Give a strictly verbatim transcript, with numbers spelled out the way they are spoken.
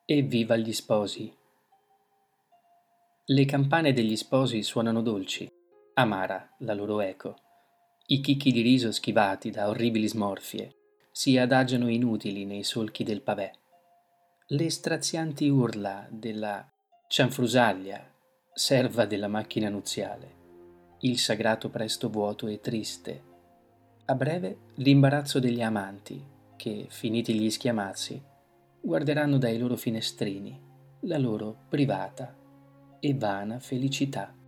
Evviva gli sposi! Le campane degli sposi suonano dolci, amara la loro eco. I chicchi di riso schivati da orribili smorfie si adagiano inutili nei solchi del pavè. Le strazianti urla della cianfrusaglia, serva della macchina nuziale, il sagrato presto vuoto e triste. A breve l'imbarazzo degli amanti che, finiti gli schiamazzi, guarderanno dai loro finestrini la loro privata e vana felicità.